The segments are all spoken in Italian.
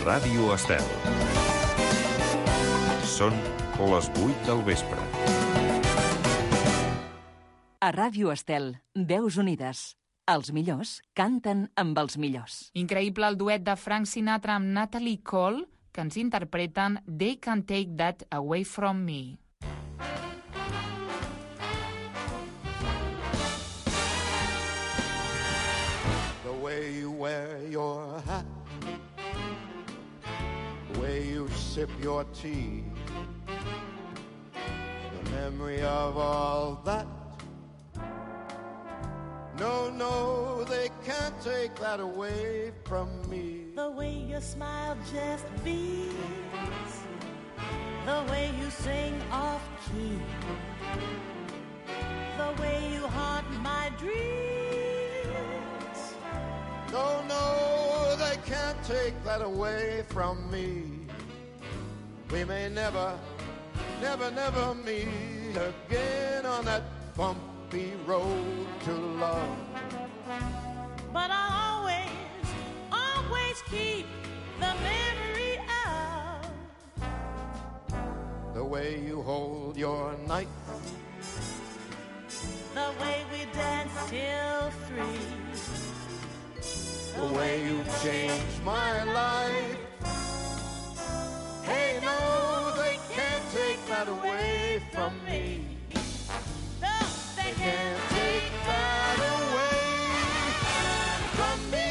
Ràdio Estel. Són les 8 del vespre. A Ràdio Estel, Veus Unides. Els millors canten amb els millors. Increïble el duet de Frank Sinatra amb Natalie Cole, que ens interpreten They Can't Take That Away From Me. The way you wear your hat, the way you sip your tea, the memory of all that. No, no, they can't take that away from me. The way your smile just beams, the way you sing off-key, the way you haunt my dreams. No, no, they can't take that away from me. We may never, never, never meet again on that bumpy road to love, but I'll always, always keep the memory of the way you hold your knife, the way we dance till 3, the way you changed my life. Hey, no, they can't take that away from me. No, they Can't take that away from me.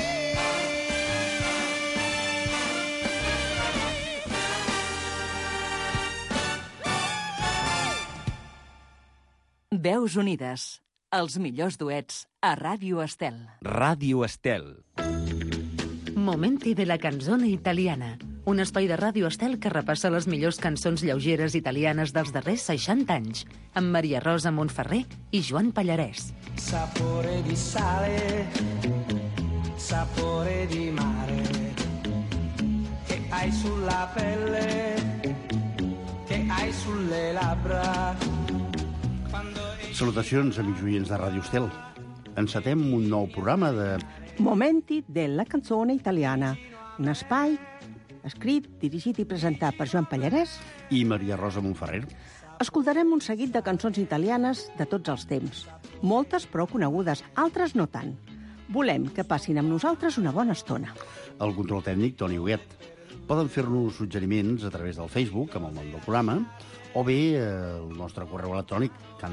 Veus Unides. Els millors duets a Ràdio Estel. Ràdio Estel. Momenti de la canzone italiana. Un espai de Ràdio Estel que repassa les millors cançons lleugeres italianes dels darrers 60 anys, amb Maria Rosa Montferrer i Joan Pallarès. Sapore di sale, sapore di mare, che hai sulla pelle, che hai sulle labbra. Salutacions, amics oients de Ràdio Estel. Encetem un nou programa de Momenti della canzone italiana, un espai escrit, dirigit i presentat per Joan Pallarès i Maria Rosa Montferrer. Escoltarem un seguit de cançons italianes de tots els temps. Moltes prou conegudes, altres no tant. Volem que passin amb nosaltres una bona estona. El control tècnic, Toni Huguet. Poden fer-nos suggeriments a través del Facebook, amb el nom del programa, o bé el nostre correu electrònic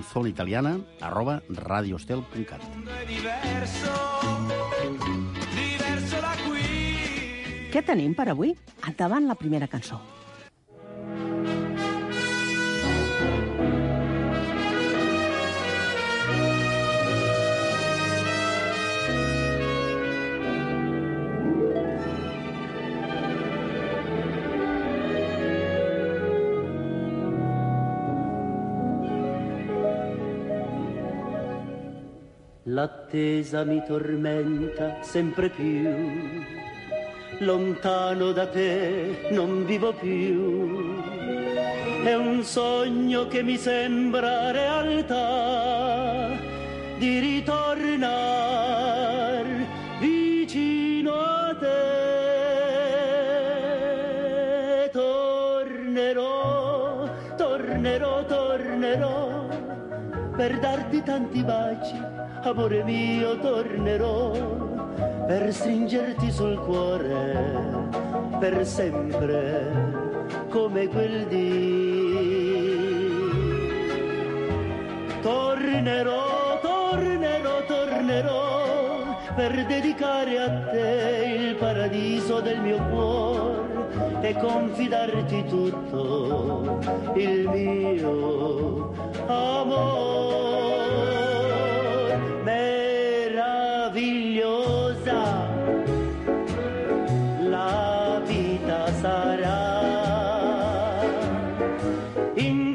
canzoneitaliana@radioestel.cat. Què tenim per avui? Endavant la primera cançó. L'attesa mi tormenta sempre più, lontano da te non vivo più, è un sogno che mi sembra realtà, di ritornar vicino a te. Tornerò, tornerò, tornerò, per darti tanti baci, amore mio, tornerò, per stringerti sul cuore, per sempre, come quel dì. Tornerò, tornerò, tornerò, per dedicare a te il paradiso del mio cuore e confidarti tutto il mio amore. Meravigliosa la vita sarà in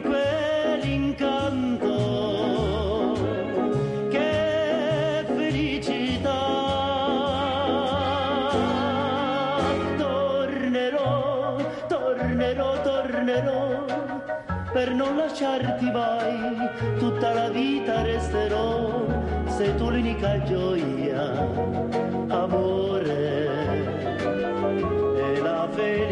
quell'incanto, che felicità. Tornerò, tornerò, tornerò, per non lasciarti mai, tutta la vita resterò, sei tu l'unica gioia, amore, e la felicità.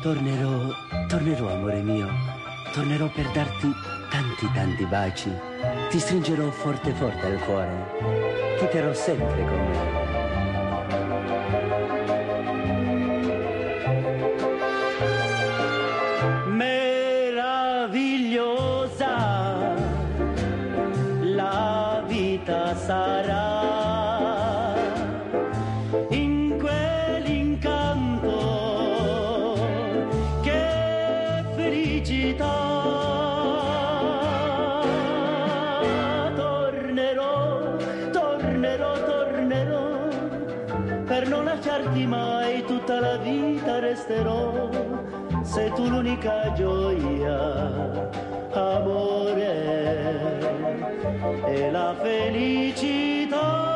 Tornerò, amore mio. Tornerò per darti tanti baci. Ti stringerò forte al cuore. Ti terrò sempre con me. Meravigliosa la vita sarà. In quell'incanto che felicità. Tornerò per non lasciarti mai, tutta la vita resterò. Sei tu l'unica gioia, amore, e la felicità.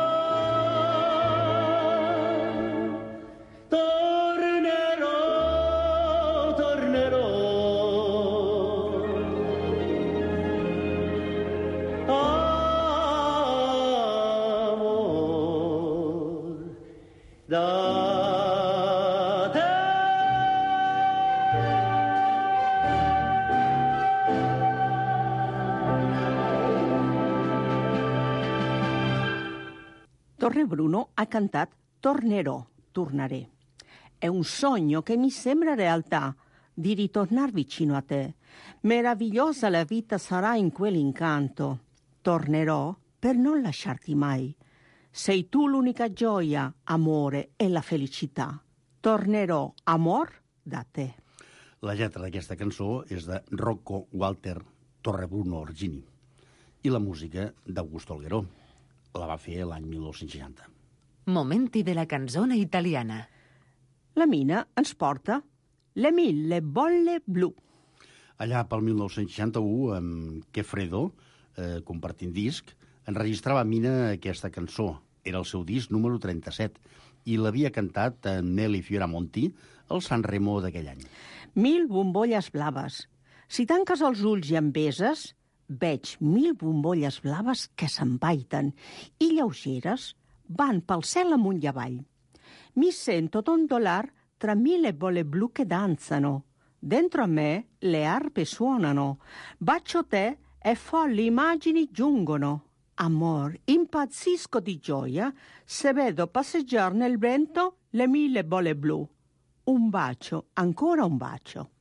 Torre Bruno ha cantat Tornerò, tornaré. È un sogno che mi sembra realtà di ritornar vicino a te. Meravigliosa la vita sarà in quell'incanto. Tornerò per non lasciarti mai. Sei tu l'unica gioia, amore, e la felicità. Tornerò, amor, da te. La lletra d'aquesta cançó és de Rocco Walter Torrebruno Orgini i la música d'Augusto Algueró. La va fer l'any 1960. Momenti de la canzone italiana. La Mina ens porta Le Mille Bolle Blu. Allà pel 1961, amb Quefredo, compartint disc, enregistrava Mina aquesta cançó. Era el seu disc número 37 i l'havia cantat Nelly Fioramonti al San Remo d'aquell any. 1000 bombolles blaves. Si tanques els ulls i em beses, veig 1000 bombolles blaves que s'empaiten i lleugeres van pel cel amunt i avall. Mi sento dondolar tra 1000 bolle blu che danzano. Dentro a me le arpe suonano. Bacio te e folli immagini giungono. Amor, impazzisco di gioia se vedo passeggiare nel vento le 1000 bolle blu. Un bacio, ancora un bacio.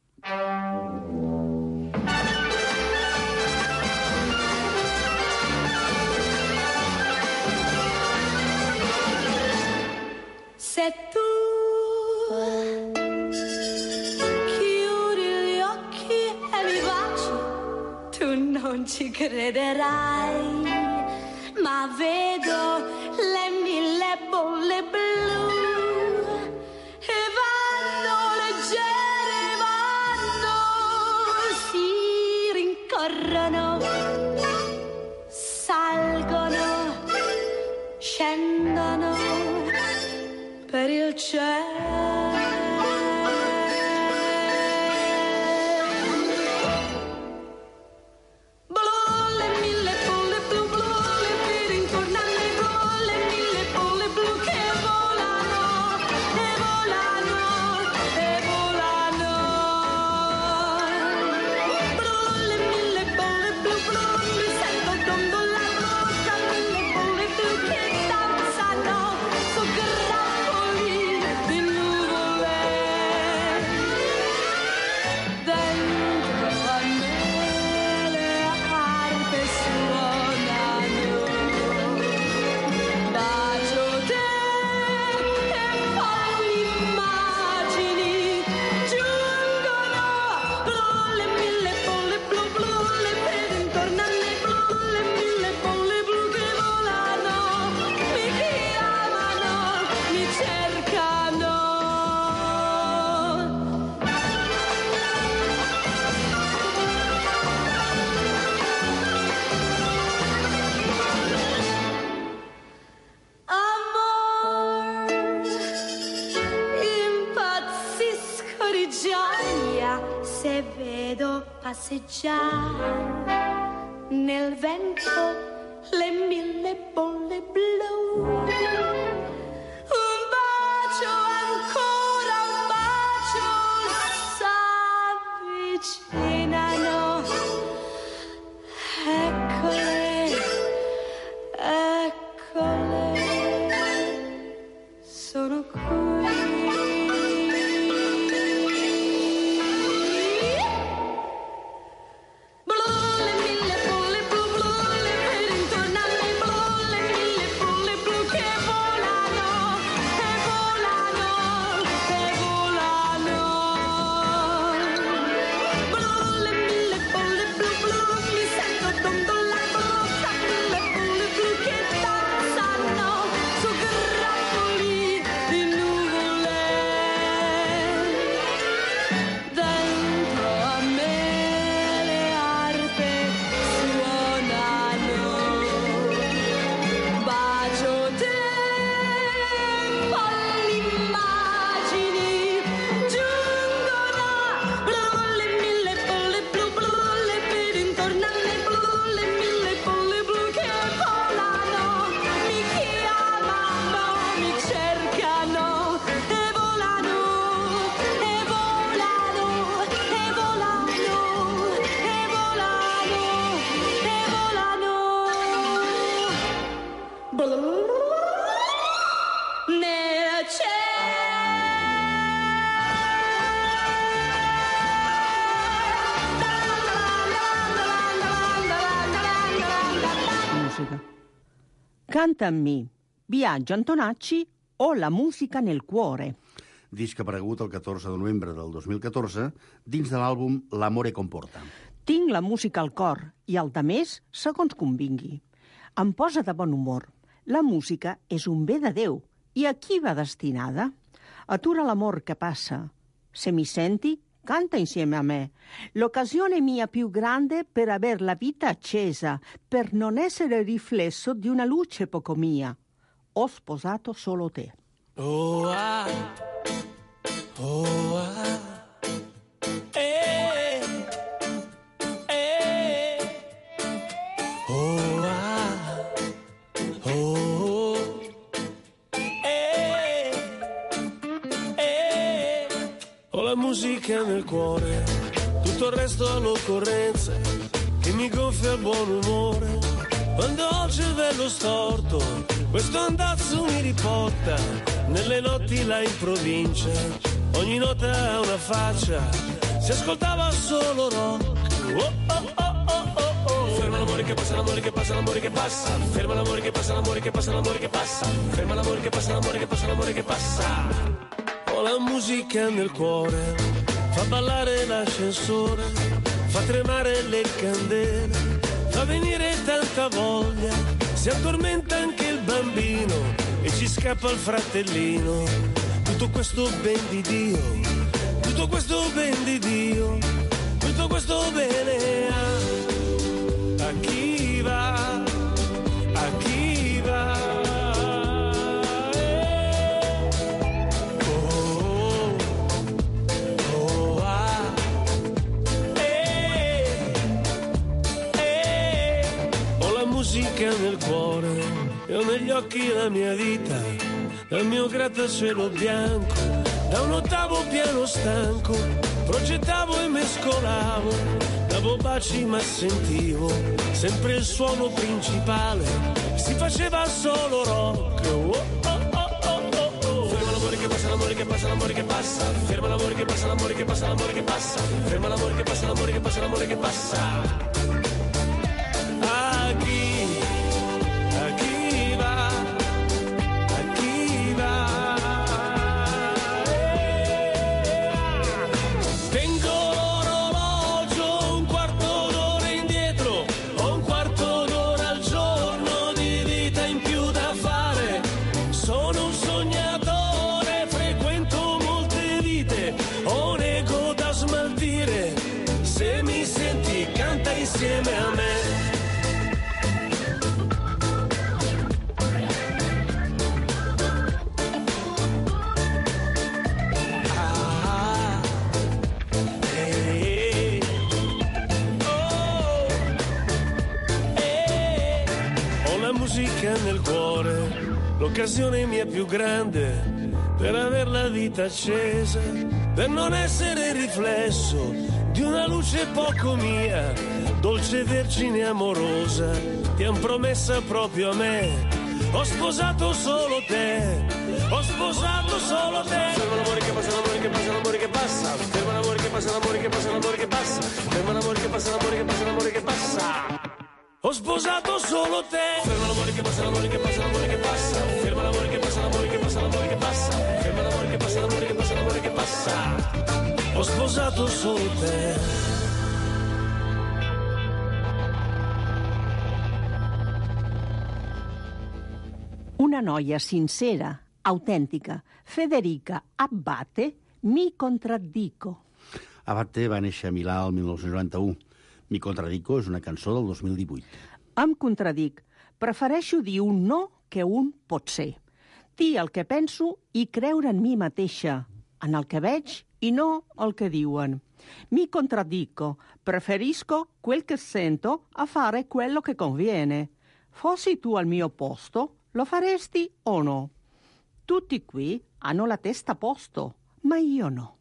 Se tu chiudi gli occhi e mi baci, tu non ci crederai, ma vedo le 1000 bolle blu e vanno leggere, si rincorrono, salgono, scendono per il cielo. Se vedo passeggiare nel vento le 1000 bolle blu, un bacio, ancora un bacio, avvicinano. Eccole, eccole, sono qui. Canta amb mi, Biagio Antonacci o La musica nel cuore. Disc aparegut el 14 de novembre del 2014 dins de l'àlbum L'amore comporta. Tinc la música al cor i el de més segons convingui. Em posa de bon humor. La música és un bé de Déu. I a qui va destinada? Atura l'amor che passa. Se mi senti, canta insieme a me. L'occasione mia più grande per aver la vita accesa, per non essere riflesso di una luce poco mia. Ho sposato solo te. Oh, ah. Oh, ah. La musica nel cuore, tutto il resto all'occorrenza che mi gonfia il buon umore. Quando ho il cervello storto, questo andazzo mi riporta nelle notti là in provincia. Ogni nota ha una faccia, si ascoltava solo rock. Oh, oh, oh, oh, oh, oh. Ferma l'amore che passa, l'amore che passa, l'amore che passa. Ferma l'amore che passa, l'amore che passa, l'amore che passa. Ferma l'amore che passa, l'amore che passa, l'amore che passa. Ho la musica nel cuore, fa ballare l'ascensore, fa tremare le candele, fa venire tanta voglia, si addormenta anche il bambino e ci scappa il fratellino. Tutto questo ben di Dio, tutto questo ben di Dio, tutto questo bene a chi va, a chi va. Musica nel cuore e ho negli occhi la mia vita, dal mio grattacielo bianco, da un ottavo piano stanco, progettavo e mescolavo, davo baci ma sentivo sempre il suono principale, si faceva solo rock. Oh, oh, oh, oh, oh, oh. Ferma l'amore che passa, l'amore che passa, l'amore che passa. Ferma l'amore che passa, l'amore che passa, l'amore che passa. Ferma l'amore che passa, l'amore che passa, l'amore che passa. Insieme a me. Ah, Ho la musica nel cuore, l'occasione mia più grande per aver la vita accesa, per non essere riflesso di una luce poco mia, dolce vergine amorosa, ti han promessa proprio a me. Ho sposato solo te, ho sposato solo te. Ferma l'amore che passa, l'amore che passa, l'amore che passa. Ferma l'amore che passa, l'amore che passa, l'amore che passa. Ferma l'amore che passa, l'amore che passa, l'amore che passa. Ho sposato solo te. Ferma l'amore che passa, l'amore che passa, l'amore che passa. Ferma l'amore che passa, l'amore che passa, l'amore che passa. Ferma l'amore che passa, l'amore che passa, l'amore che passa. Ho sposato solo te. Una noia sincera, autèntica, Federica Abbate, Mi contraddico. Abbate va néixer a Milà el 1991. Mi contraddico és una cançó del 2018. Em contradic. Prefereixo dir un no que un pot ser. Dir el que penso i creure en mi mateixa, en el que veig i no el que diuen. Mi contraddico. Preferisco quel che sento a fare quello che conviene. Fossi tu al mio posto, lo faresti o no? Tutti qui hanno la testa a posto, ma io no.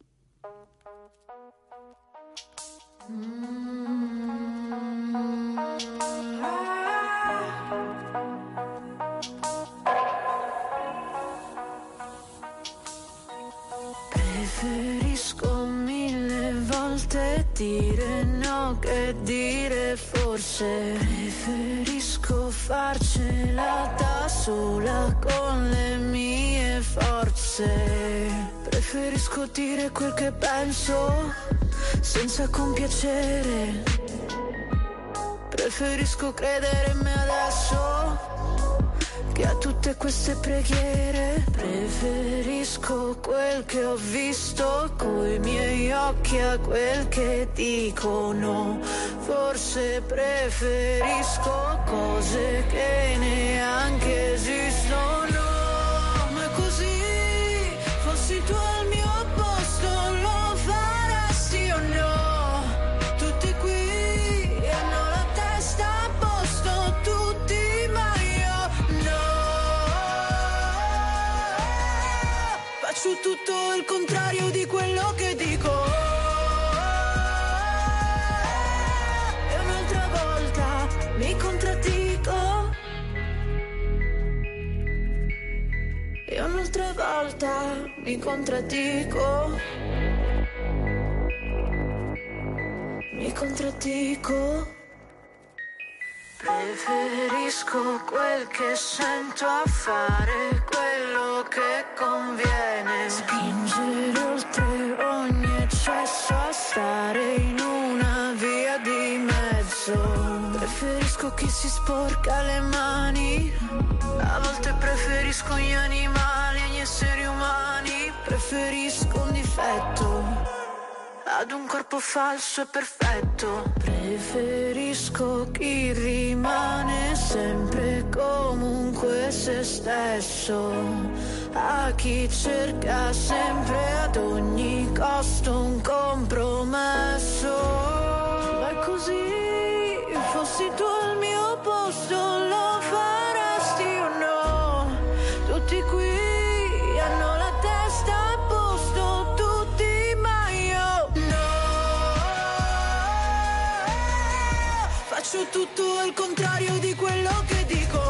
Preferisco 1000 volte dire no che dire forse. Preferisco farcela da sola con le mie forze. Preferisco dire quel che penso senza compiacere. Preferisco credere in me adesso che a tutte queste preghiere. Preferisco quel che ho visto coi miei occhi a quel che dicono. Forse preferisco cose che neanche esistono. Ma così, fossi tu al mio posto, lo faresti o no? Tutti qui hanno la testa a posto, tutti, ma io no. Faccio tutto il contrario di quello che dico. E un'altra volta mi contraddico. E un'altra volta mi contraddico. Mi contraddico. Preferisco quel che sento a fare quello che conviene. Spingere oltre ogni eccesso a stare in una via di mezzo. Preferisco chi si sporca le mani. A volte preferisco gli animali agli esseri umani. Preferisco un difetto ad un corpo falso e perfetto. Preferisco chi rimane sempre comunque se stesso a chi cerca sempre ad ogni costo un compromesso. Ma così, fossi tu al mio posto, lo faresti o no? Tutti qui hanno la testa a posto, tutti, ma io no. Faccio tutto al contrario di quello che dico.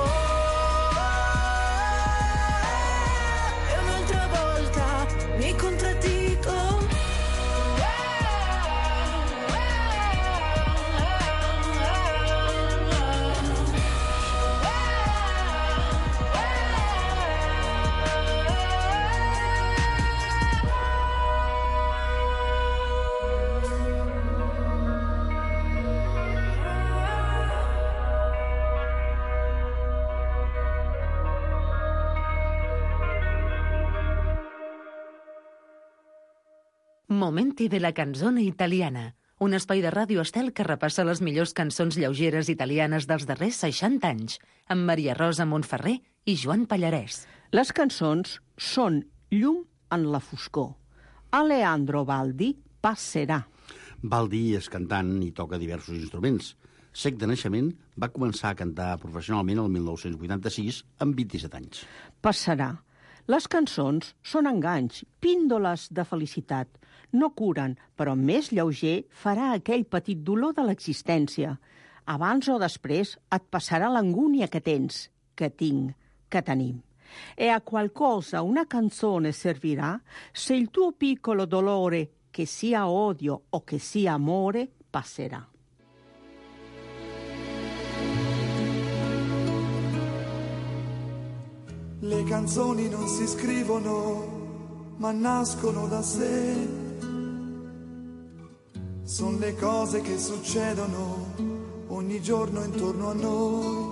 E un'altra volta mi contraddico. Momenti de la canzone italiana, un espai de Ràdio Estel que repassa les millors cançons lleugeres italianes dels darrers 60 anys, amb Maria Rosa Montferrer i Joan Pallarès. Les cançons són llum en la foscor. Alejandro Baldi, Passerà. Baldi és cantant i toca diversos instruments. Cec de naixement, va començar a cantar professionalment el 1986 amb 27 anys. Passarà. Les cançons són enganys, píndoles de felicitat. no curen, però més lleuger farà aquell petit dolor de l'existència. Abans o després et passarà l'angúnia que tens, que tinc, che tenim. E a qualcosa una canzone servirà se il tuo piccolo dolore, che sia odio o che sia amore, passerà. Le canzoni non si scrivono, ma nascono da sé. Sono le cose che succedono ogni giorno intorno a noi.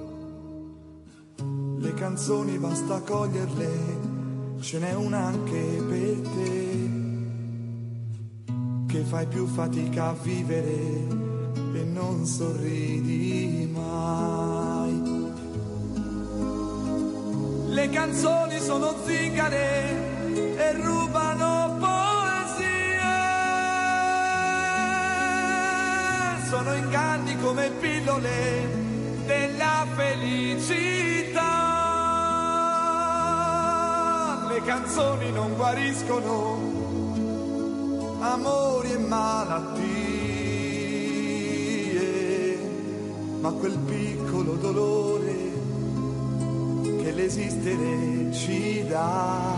Le canzoni basta coglierle, ce n'è una anche per te, che fai più fatica a vivere e non sorridi mai. Le canzoni sono zingare e rubano poesie, sono inganni come pillole della felicità. Le canzoni non guariscono amori e malattie, ma quel piccolo dolore che l'esistere ci dà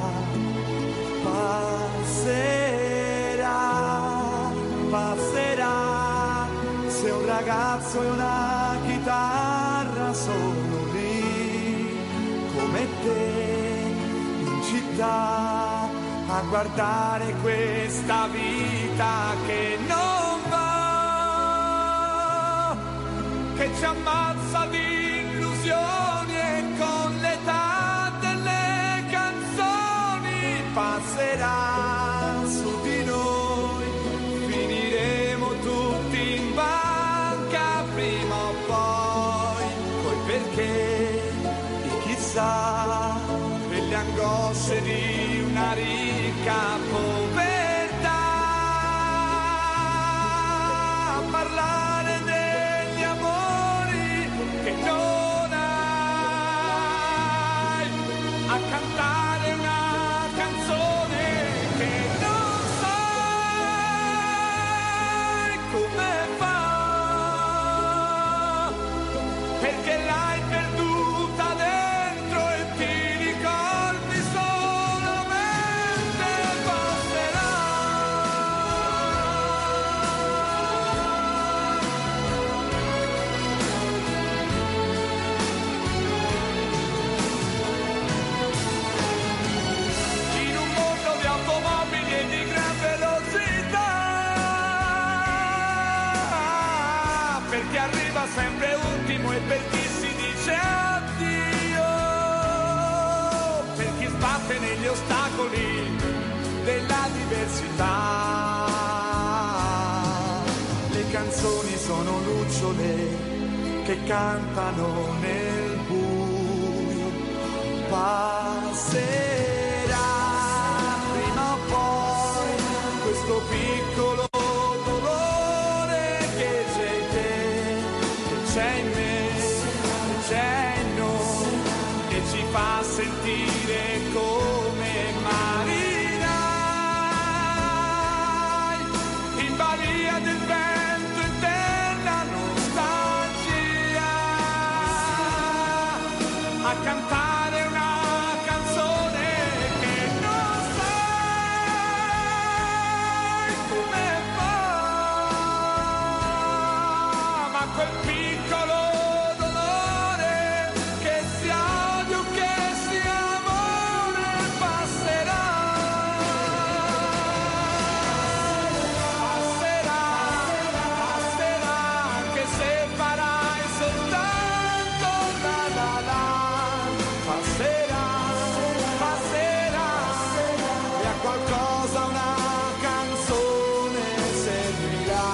passerà, passerà. Se un ragazzo e una chitarra sono lì come te in città a guardare questa vita che non va, che ci ammazza di illusioni e con l'età delle canzoni passerà su di noi, finiremo tutti in banca prima o poi, coi perché di chissà, per le angosce di una ricca povertà, a parlare degli amori che non hai, a cantare una canzone che non sai come fa, perché l'hai perduta dentro e ti ricordi solamente passerà. In un mondo di automobili e di gran velocità, per chi arriva sempre ultimo e per chi si dice addio, per chi sbatte negli ostacoli della diversità. Le canzoni sono lucciole che cantano nel buio, passerà prima o poi questo piccolo dolore che c'è in te, che c'è in me, che c'è in noi, che ci fa sentire come marinai in balia del vento e della nostalgia, a cantare una canzone che non sai come fa, ma quel piccolo dolore che sia odio, che sia amore, passerà, passerà, passerà, anche se farai soltanto la la la, passerà, passerà, e a qualcosa una canzone servirà.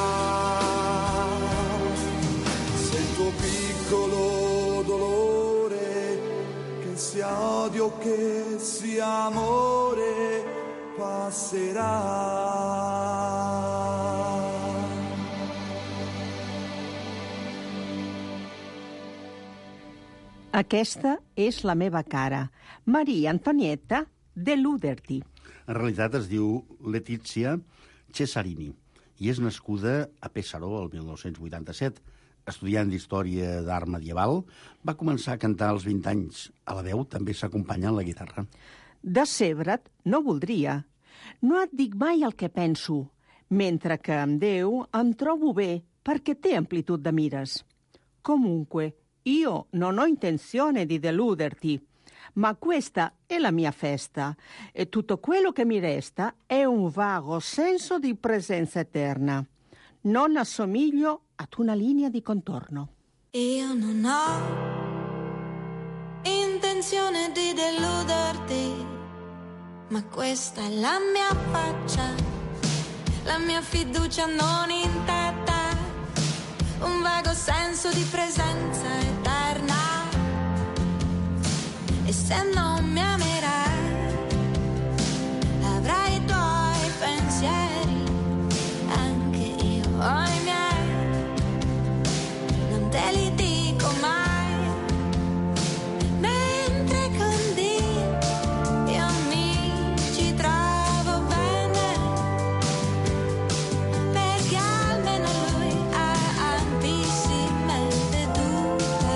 Se il tuo piccolo dolore, che sia odio, che sia amore, passerà. Aquesta és la meva cara. Maria Antonietta de Luderti. En realitat es diu Letizia Cesarini i és nascuda a Pesaro el 1987. Estudiant d'Història d'Art Medieval, va començar a cantar als 20 anys. A la veu també s'acompanya en la guitarra. Decebre't no voldria. No et dic mai el que penso, mentre que amb Déu em trobo bé perché té amplitud de mires. Comunque, io non ho intenzione di deluderti, ma questa è la mia festa e tutto quello che mi resta è un vago senso di presenza eterna. Non assomiglio ad una linea di contorno. Io non ho intenzione di deluderti, ma questa è la mia faccia, la mia fiducia non intetta, un vago senso di presenza eterna. E se non mi amerai, avrai i tuoi pensieri, anche io ho i miei, non te li dico mai, mentre con Dio io mi ci trovo bene, perché almeno lui ha ampissime vedute.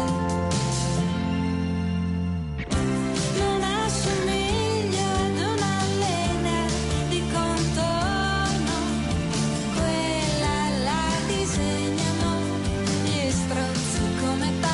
Non assomiglio ad una linea di contorno, quella la disegnano gli stronzi come te.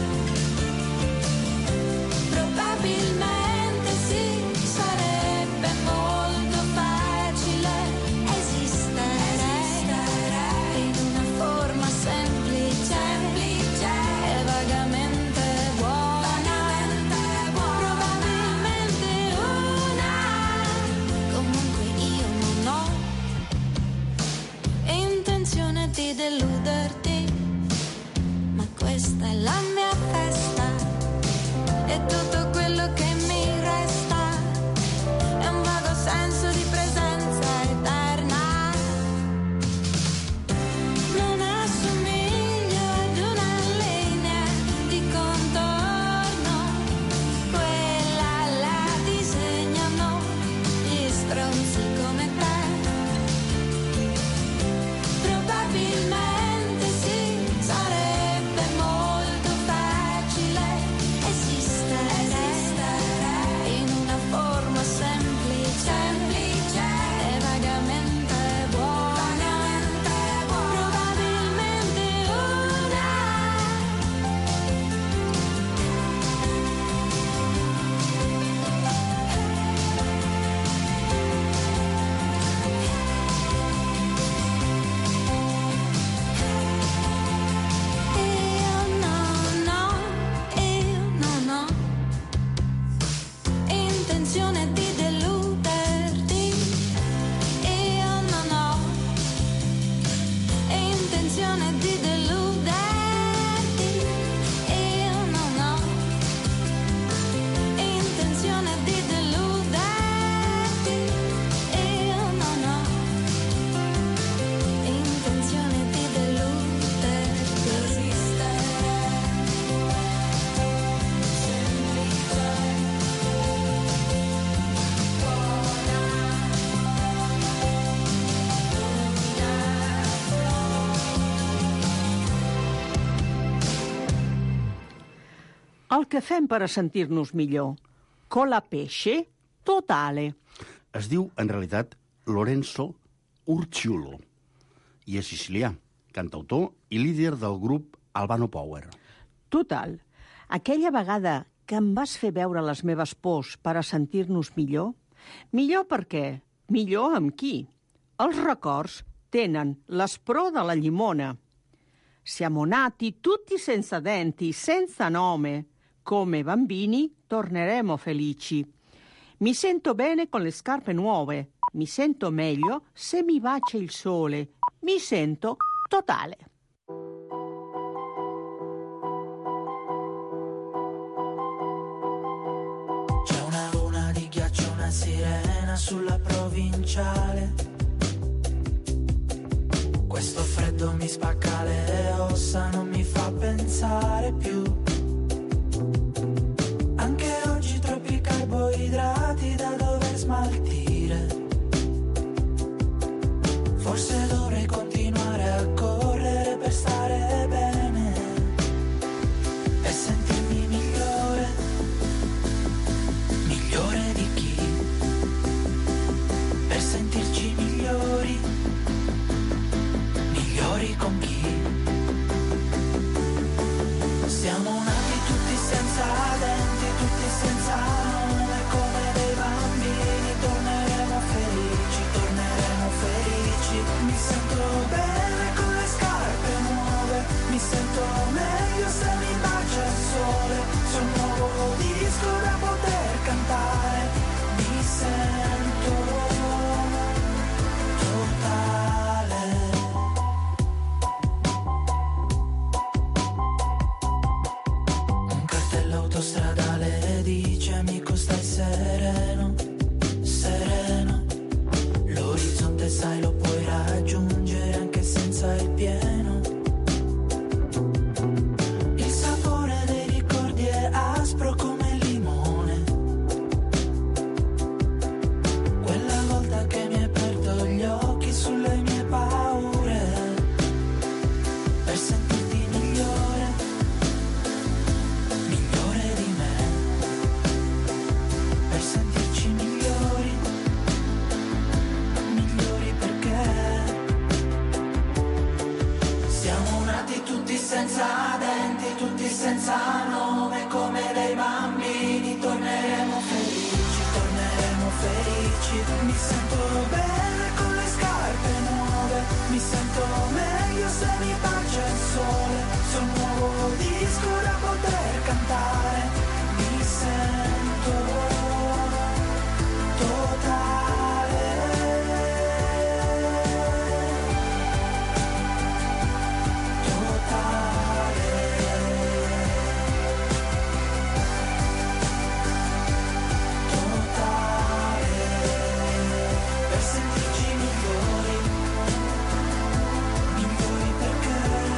Probabilmente sì, sarebbe molto facile esistere in una forma semplice e vagamente buona. Probabilmente una. Comunque io non ho intenzione di deluderti, ma questa è la mia festa e tutto quello che mi resta è un vago senso di presenza eterna. Non assomiglio ad una linea di contorno, quella la disegnano gli stronzi come te. Probabilmente sì, sarebbe molto facile esistere in una forma semplice e vagamente buona. Probabilmente una. Io non ho intenzione di deluderti. Io non ho intenzione di deluderti. Io non ho intenzione di deluderti. Io non ho intenzione di deluderti. El que fem per a sentir-nos millor. Colapesce totale. Es diu, en realitat, Lorenzo Urciulo i és sicilià, cantautor i líder del grup Albano Power. Total. Aquella vegada que em vas fer veure les meves pors per a sentir-nos millor? Millor per què? Millor amb qui? Els records tenen l'aspror de la llimona. Siamo nati tutti senza denti, senza nome. Come bambini torneremo felici. Mi sento bene con le scarpe nuove. Mi sento meglio se mi bacia il sole. Mi sento totale. C'è una luna di ghiaccio, una sirena sulla provinciale. Questo freddo mi spacca le ossa, non mi fa pensare più. Anche oggi troppi carboidrati da dover smaltire. Siamo nati tutti senza denti, tutti senza nome, come dei bambini. Torneremo felici, torneremo felici. Mi sento bene con le scarpe nuove, mi sento meglio se mi bacia il sole. C'è un nuovo disco da poter cantare, mi sento totale. Un cartello autostradale dice: amico stai sereno, sereno. L'orizzonte sai lo puoi raggiungere anche senza il pieno. Il sapore dei ricordi è aspro come il limone. Quella volta che mi hai aperto gli occhi sulle mie paure, per sentirti migliore, migliore di me, per sentirci migliori, migliori perché siamo nati tutti senza denti, tutti senza nome, come dei bambini. Torneremo felici, torneremo felici. Mi sento bene con le scarpe nuove, mi sento meglio se mi bacia il sole. C'è un nuovo disco da poter cantare, mi sento totale. Totale. Totale. Per sentirci migliori, migliori perché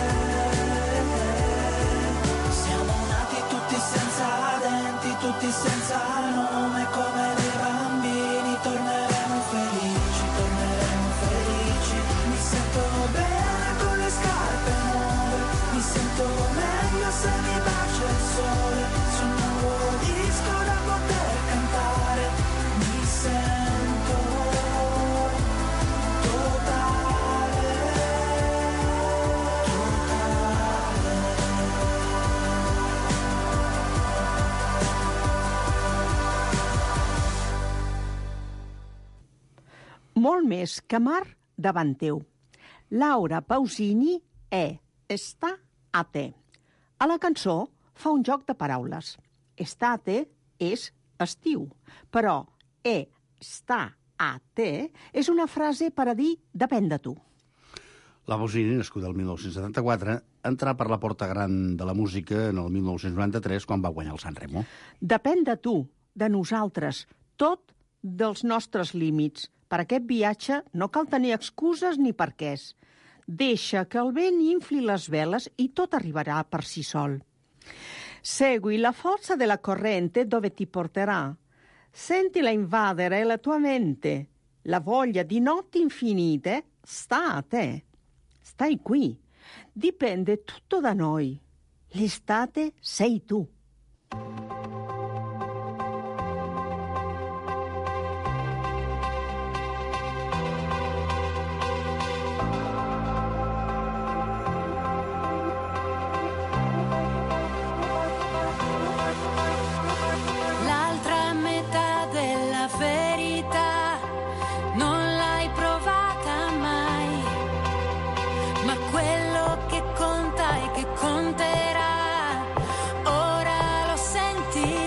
siamo nati tutti senza denti, tutti senza nome, come dei bambini. Torneremo felici, torneremo felici. Mi sento bene con le scarpe nuove, mi sento meglio se mi bacia il sole. Su un nuovo disco da poter cantare, mi sento totale. Molt més que mar davant teu. Laura Pausini està a te. A la cançó fa un joc de paraules. Estate és estiu, però està a te és una frase per a dir depèn de tu. La Pausini, nascuda el 1974, entrà per la porta gran de la música en el 1993, quan va guanyar el Sanremo. Depèn de tu, de nosaltres, tot dels nostres límits. Per aquest viatge no cal tenir excuses ni perquès. Deixa que el vent infli les veles i tot arribarà per si sol. Segui la forza della corrente dove ti porterà. Sentila invadere la tua mente. La voglia di notti infinite sta a te. Stai qui. Dipende tutto da noi. L'estate sei tu. L'altra metà della verità non l'hai provata mai, ma quello che conta e che conterà ora lo senti.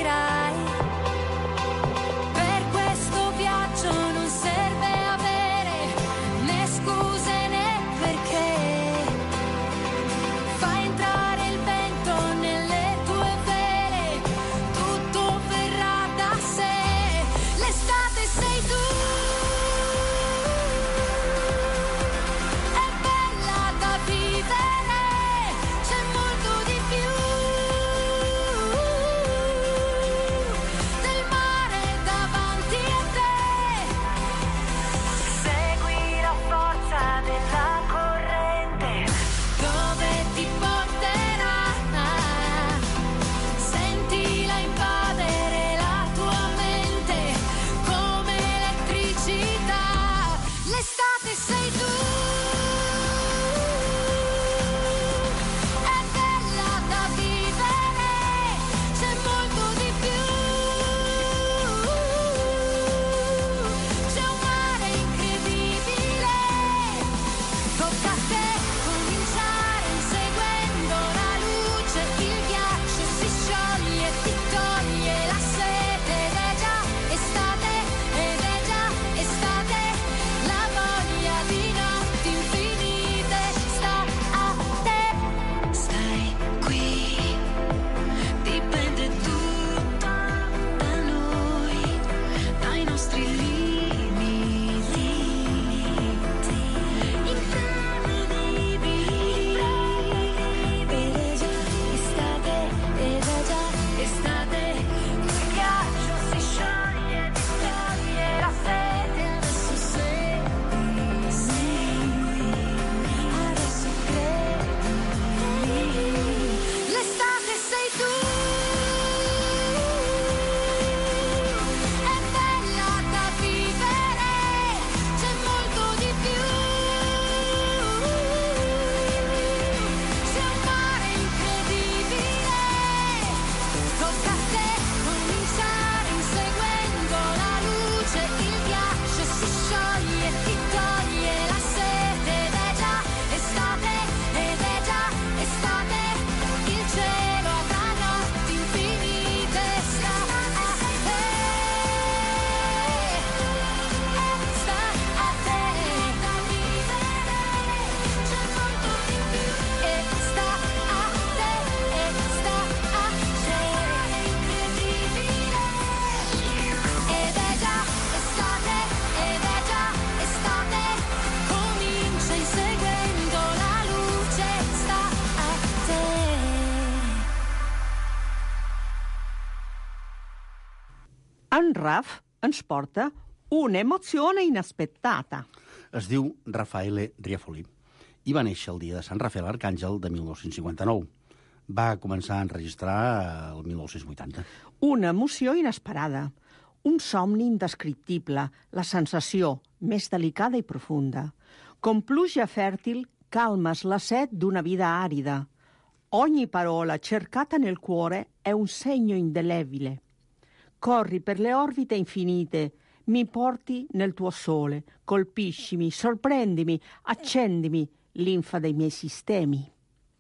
En Raf ens porta una emozione inaspettata. Es diu Raffaele Riafoli i va néixer el dia de Sant Rafael Arcàngel de 1959. Va començar a enregistrar el 1980. Una emoció inesperada, un somni indescriptible, la sensació més delicada i profunda. Com pluja fèrtil, calmes la set d'una vida arida. Ogni parola cercata nel cuore è un segno indelebile. Corri per le orbite infinite, mi porti nel tuo sole, colpiscimi, sorprendimi, accendimi, linfa dei miei sistemi.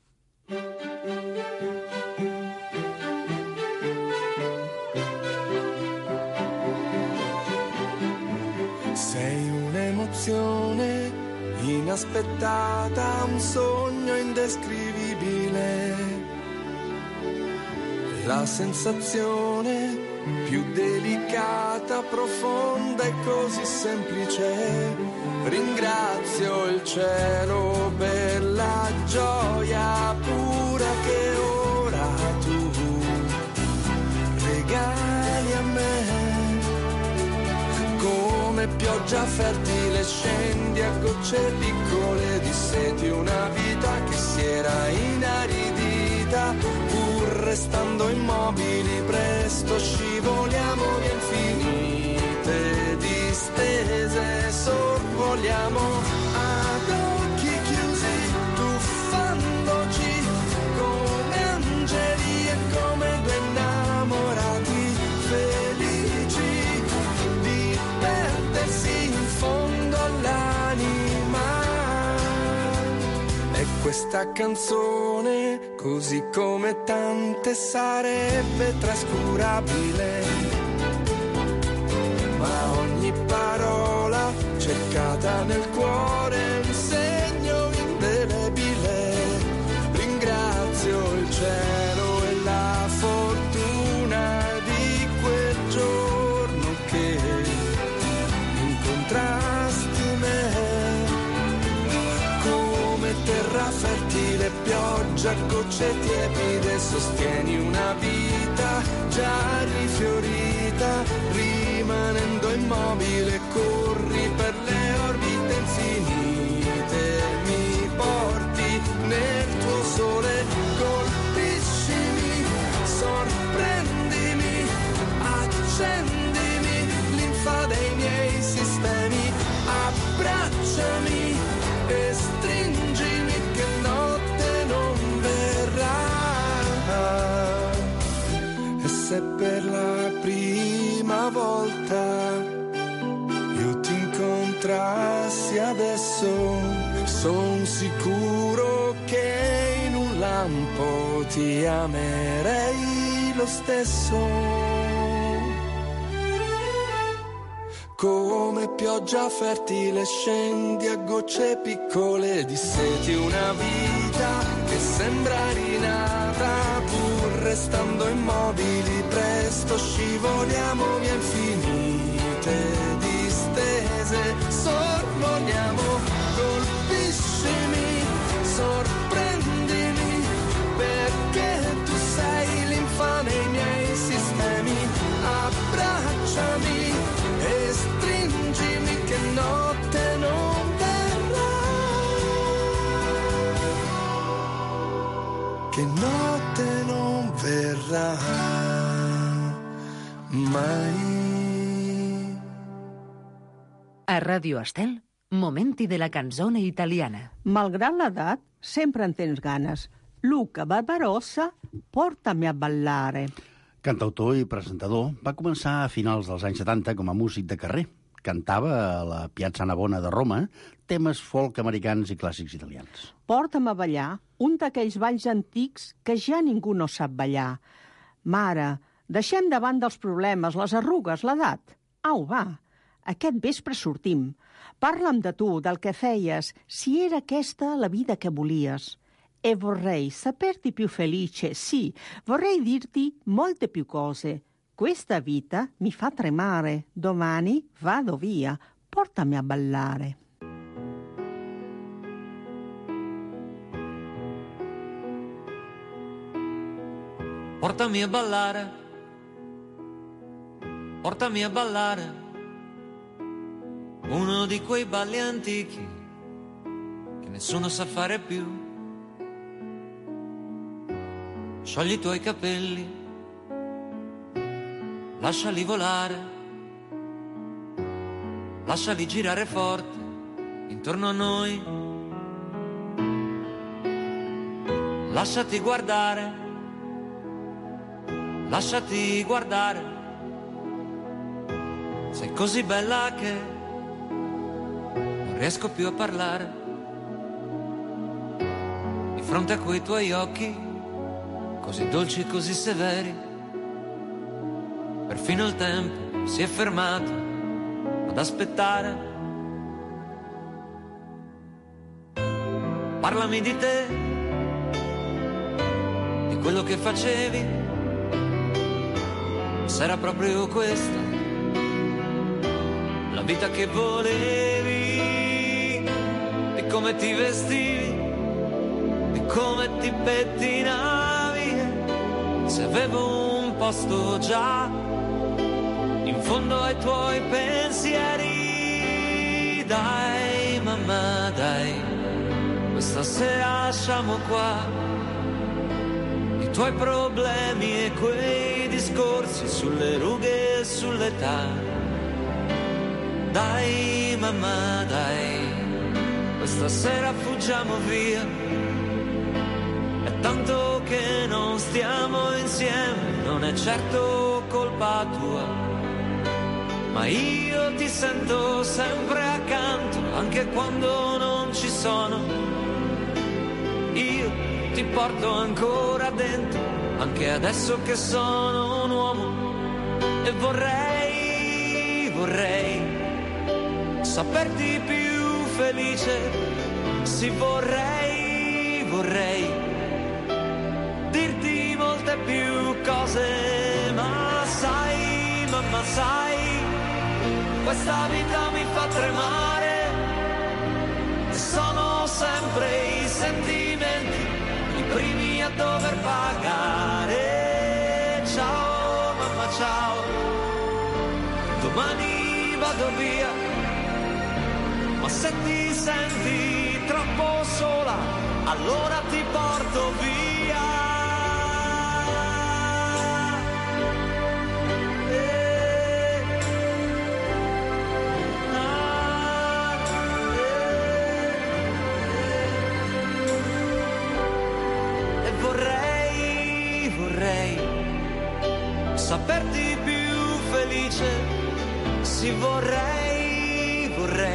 Sei un'emozione inaspettata, un sogno indescrivibile, la sensazione più delicata, profonda e così semplice. Ringrazio il cielo per la gioia pura che ora tu regali a me. Come pioggia fertile scendi a gocce piccole, disseti una vita che si era inaridita. Pur restando immobili presto scivoliamo via infinite distese, sorvoliamo ad occhi chiusi, tuffandoci come angeli e come due innamorati felici di perdersi in fondo all'anima. E questa canzone, così come tante, sarebbe trascurabile, ma ogni parola cercata nel cuore è un segno indelebile. Ringrazio il cielo e la fortuna di quel giorno che incontrasti me. Come terra fertile, pioggia, gocce tiepide, sostieni una vita già rifiorita. Rimanendo immobile corri per le orbite infinite, mi porti nel tuo sole, colpiscimi, sorprendimi, accendimi, linfa dei miei sistemi, abbracciami e stringimi che notte non verrà. E se per la prima volta io ti incontrassi adesso, son sicuro che in un lampo ti amerei lo stesso. Come pioggia fertile scendi a gocce piccole, disseti una vita che sembra rinata. Pur restando immobili presto scivoliamo via infinite distese, sorvoliamo, colpiscimi, sorprendimi, perché tu sei linfa nei miei sistemi, abbracciami e stringimi che notte non verrà, che notte non verrà mai. A Radio Estel, momenti de la canzone italiana. Malgrat l'edat, sempre en tens ganes. Luca Barbarossa, portami a ballare. Cantautor i presentador, va començar a finals dels anys 70 com a músic de carrer. Cantava a la Piazza Navona de Roma temes folk americans i clàssics italians. Porta'm a ballar, un d'aquells balls antics que ja ningú no sap ballar. Mare, deixem davant dels problemes, les arrugues, l'edat. Au, va, aquest vespre sortim. Parla'm de tu, del que feies, si era aquesta la vida che volies. E vorrei saperti più felice, sì, vorrei dirti molte più cose. Questa vita mi fa tremare, domani vado via, portami a ballare. Portami a ballare, portami a ballare uno di quei balli antichi che nessuno sa fare più. Sciogli i tuoi capelli, lasciali volare, lasciali girare forte intorno a noi. Lasciati guardare, lasciati guardare. Sei così bella che non riesco più a parlare. Di fronte a quei tuoi occhi, così dolci e così severi, perfino il tempo si è fermato ad aspettare. Parlami di te, di quello che facevi, se era proprio questa la vita che volevi, di come ti vestivi, di come ti pettinavi, se avevo un posto già in fondo ai tuoi pensieri. Dai mamma dai, questa sera lasciamo qua i tuoi problemi e quei discorsi sulle rughe e sull'età. Dai mamma dai, questa sera fuggiamo via, è tanto che non stiamo insieme, non è certo colpa tua, ma io ti sento sempre accanto, anche quando non ci sono. Io ti porto ancora dentro, anche adesso che sono un uomo, e vorrei saperti più felice. Sì, vorrei dirti molte più cose, ma sai, mamma sai, questa vita mi fa tremare, sono sempre i sentimenti i primi a dover pagare. Ciao mamma ciao, domani vado via, ma se ti senti troppo sola, allora ti porto via. E vorrei saperti più felice. Sì, vorrei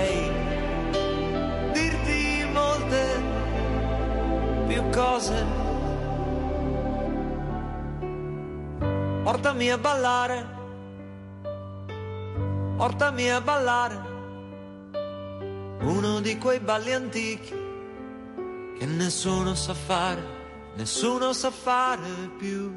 dirti molte più cose. Portami a ballare, portami a ballare uno di quei balli antichi che nessuno sa fare più.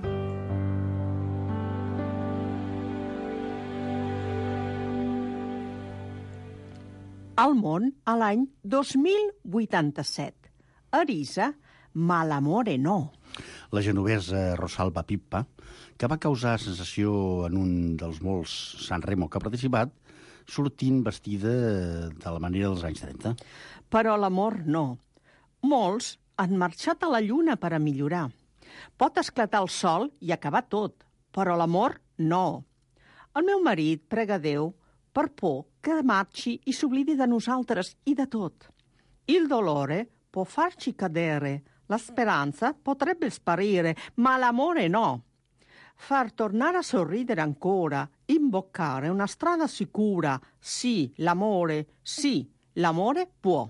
Al món a l'any 2087. Arisa, ma l'amore no. La genovesa Rosalba Pippa, que va causar sensació en un dels molts Sanremo que ha participat, sortint vestida de la manera dels anys 30. Però l'amor no. Molts han marxat a la lluna per a millorar. Pot esclatar el sol i acabar tot, però l'amor no. El meu marit prega Déu per por che marci e s'oblidi da nosaltres i de tot. Il dolore può farci cadere, la speranza potrebbe sparire, ma l'amore no. Far tornare a sorridere ancora, imboccare una strada sicura, sì, l'amore può.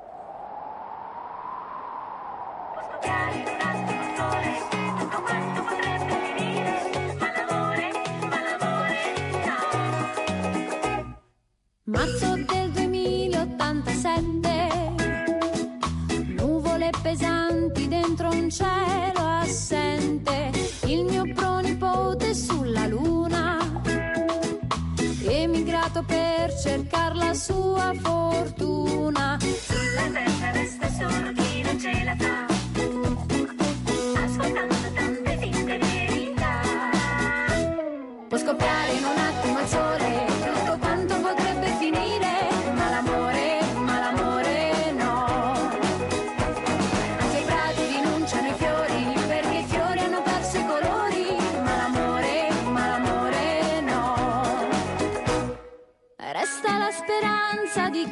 Marzo del 2087, nuvole pesanti dentro un cielo assente, il mio pronipote sulla luna, emigrato per cercare la sua fortuna. Sulla terra resta solo chi non ce la fa, ascoltando tante finte verità. Può scoppiare in un attimo il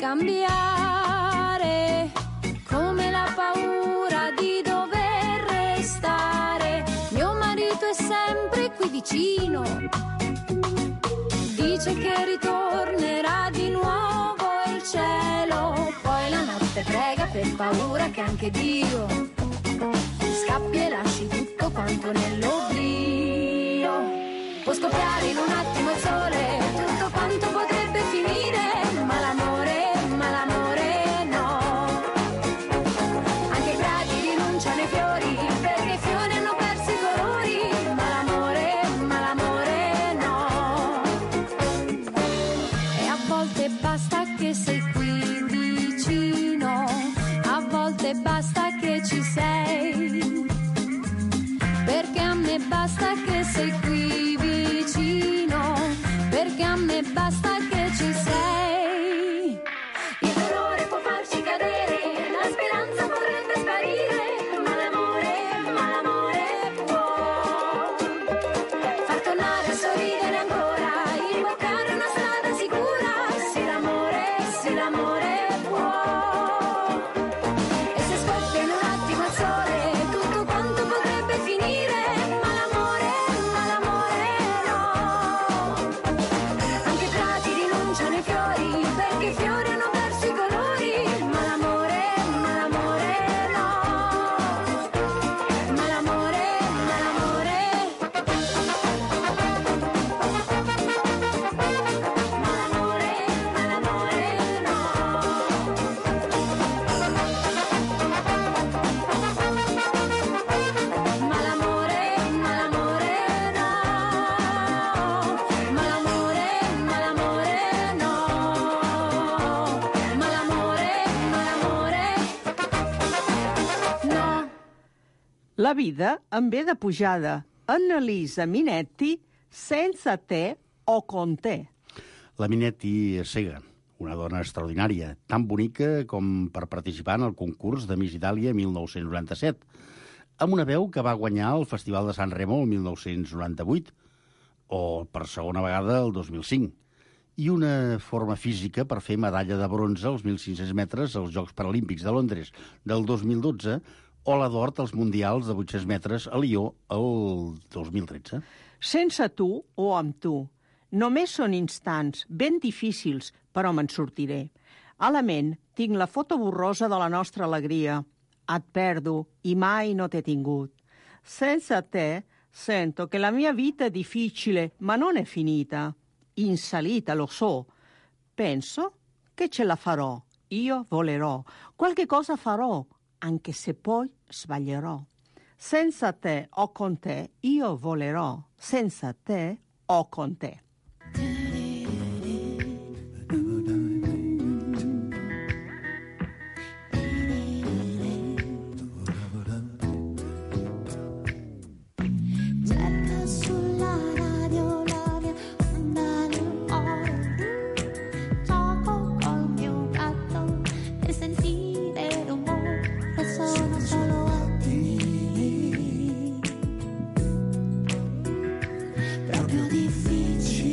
cambiare, come la paura di dover restare. Mio marito è sempre qui vicino, dice che ritornerà di nuovo il cielo, poi la notte prega per paura che anche Dio scappi e lasci tutto quanto nell'oblio. Può scoppiare in un attimo il sole, tutto quanto potrebbe finire, ma l'amore no. Anche i prati rinunciano ai fiori, perché i fiori hanno perso i colori, ma l'amore no. E a volte basta che sei qui vicino, a volte basta che ci sei, perché a me basta che sei qui vicino, perché a me basta che ci sei. Il dolore può farci cadere, la speranza vorrebbe sparire, ma l'amore può far tornare a sorridere ancora, imboccare una strada sicura. Sì, l'amore può. E se scoppia in un attimo il sole, tutto quanto potrebbe finire, ma l'amore no. Anche i prati rinunciano ai fiori, perché i fiori hanno perso i colori, ma l'amore no. Ma l'amore no. La vida em ve de pujada. Annalisa Minetti, sense te o con te. La Minetti és cega, una dona extraordinària, tan bonica com per participar en el concurs de Miss Itàlia 1997, amb una veu que va guanyar el Festival de San Remo el 1998, o per segona vegada el 2005, i una forma física per fer medalla de bronze als 1.500 metres als Jocs Paralímpics de Londres del 2012 o la d'or als Mundials de 800 metres a Lió el 2013. Sense tu o amb tu. Només són instants ben difícils, però me'n sortiré. A la ment tinc la foto borrosa de la nostra alegria. Et perdo i mai no t'he tingut. Sense te sento che la mia vita è difficile, ma non è finita. In salita, lo so. Penso che ce la farò. Io volerò. Qualche cosa farò, anche se poi sbaglierò. Senza te o con te io volerò. Senza te o con te. Cerca sulla radio la mia onda d'oro, gioco col mio gatto e sentire rumore, sono solo attimi, proprio difficili.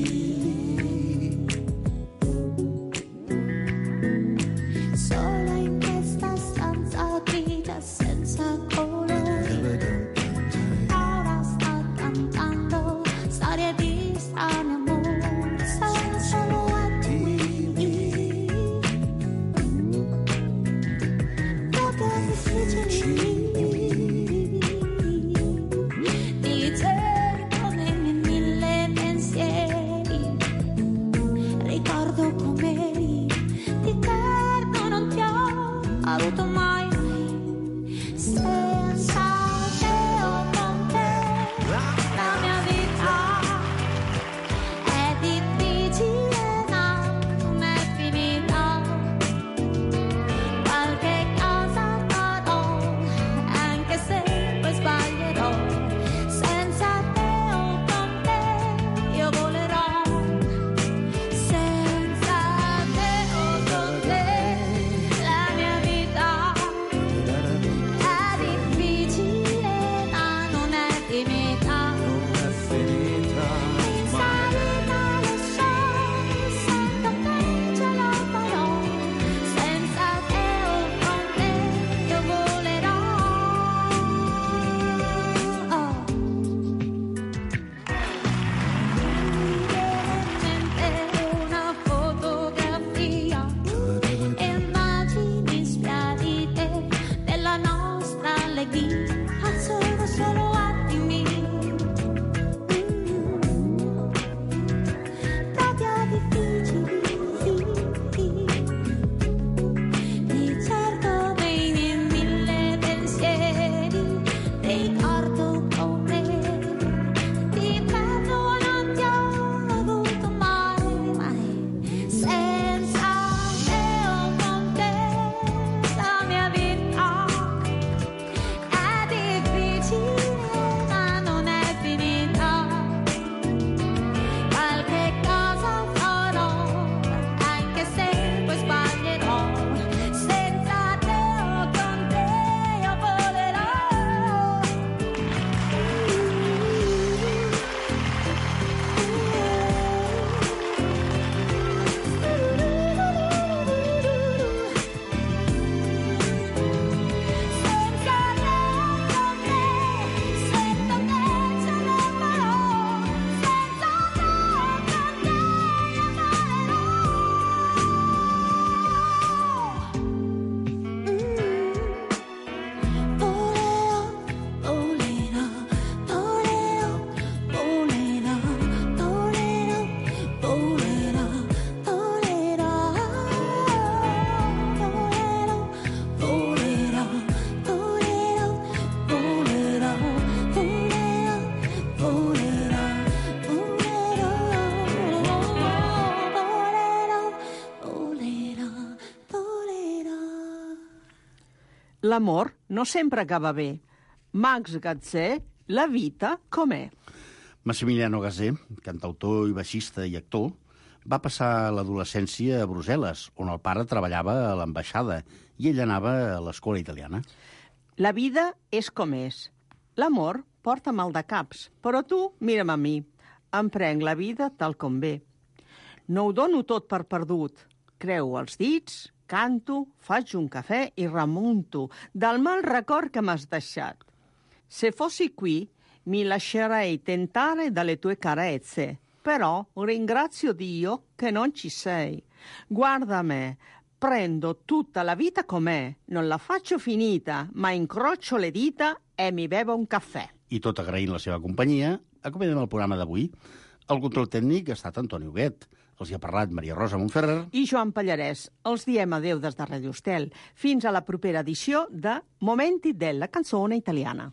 l'amor no sempre acaba bé. Max Gazzè, La vita com'è. Massimiliano Gazzè, cantautor i baixista i actor, va passar l'adolescència a Brussel·les, on el pare treballava a l'ambaixada i ell anava a l'escola italiana. La vida és com és. L'amor porta mal de caps, però tu, mira'm a mi, em prenc la vida tal com ve. No ho dono tot per perdut. Creu els dits, canto, faig un cafè i remunto del mal record che m'has deixat. Se fossi qui, mi lascerei tentare dalle tue carezze, però ringrazio Dio che non ci sei. Guarda me, prendo tutta la vita com'è, non la faccio finita, ma incrocio le dita e mi bevo un caffè. I tot agraint la seva companyia, acomiadem el programa d'avui. El control tècnic ha estat Antoni Huguet. Els hi ha parlat Maria Rosa Montferrer i Joan Pallarès. Els diem adeu des de Radio Estel. Fins a la propera edició de Momenti della canzone italiana.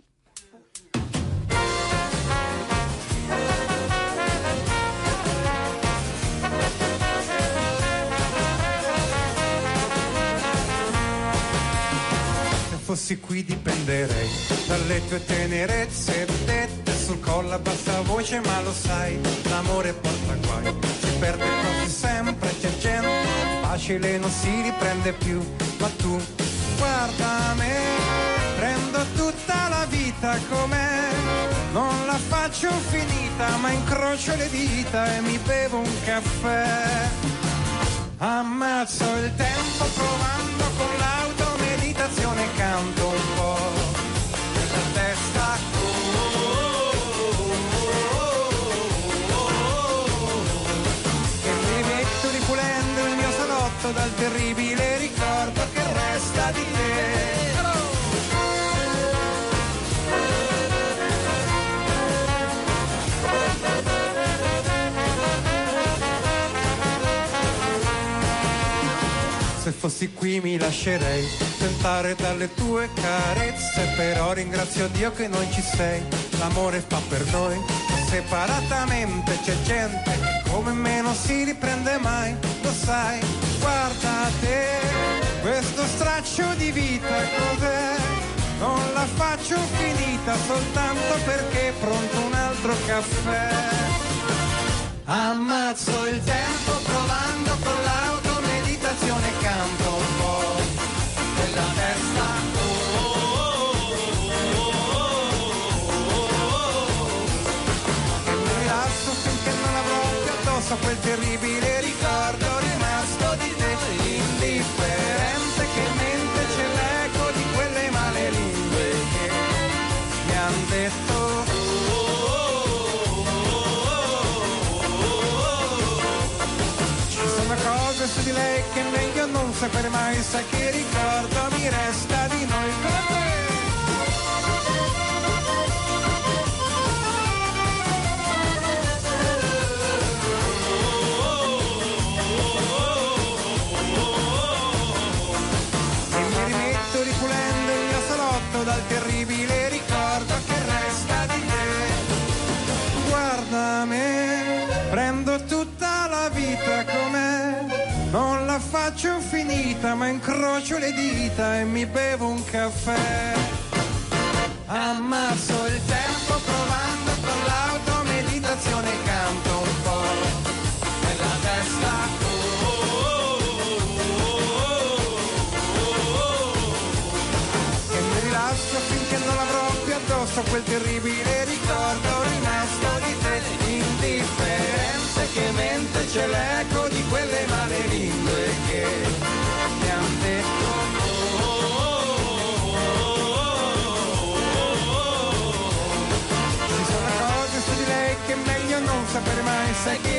Se fossi qui dipenderei dalle tue tenerezze dette sul collo a bassa voce, ma lo sai, l'amore porta guai, si perde quasi sempre, c'è gente facile, non si riprende più, ma tu guarda me, prendo tutta la vita com'è, non la faccio finita, ma incrocio le dita e mi bevo un caffè, ammazzo il tempo provando con l'automeditazione, canto un po' nella testa, e mi rimetto ripulendo il mio salotto dal terribile ricordo che resta di te. Se fossi qui mi lascerei tentare dalle tue carezze, però ringrazio Dio che non ci sei, l'amore fa per noi, separatamente c'è gente che come me non si riprende mai, lo sai, guarda te, questo straccio di vita cos'è, non la faccio finita soltanto perché è pronto un altro caffè, ammazzo il tempo provando con l'automeditazione, canto un po' nella testa, e mi rilasso finché non avrò più addosso quel terribile ricordo rimasto di te, indifferente che mente c'è l'eco di quelle male lingue che mi han detto. Cose su di lei che meglio non sapere mai, sai che ricordo mi resta di noi. E mi rimetto ripulendo il mio salotto dal terribile ricordo che resta di te. Guarda me, prendo tutta la vita com'è, non la faccio finita, ma incrocio le dita e mi bevo un caffè. Ammazzo il tempo provando con l'automeditazione, canto un po' nella testa. E mi rilasso finché non avrò più addosso quel terribile ricordo rimasto di te, indifferente che mente c'è l'eco di quelle male lingue che mi han detto. Ci sono cose su di lei che è meglio non sapere mai, sai che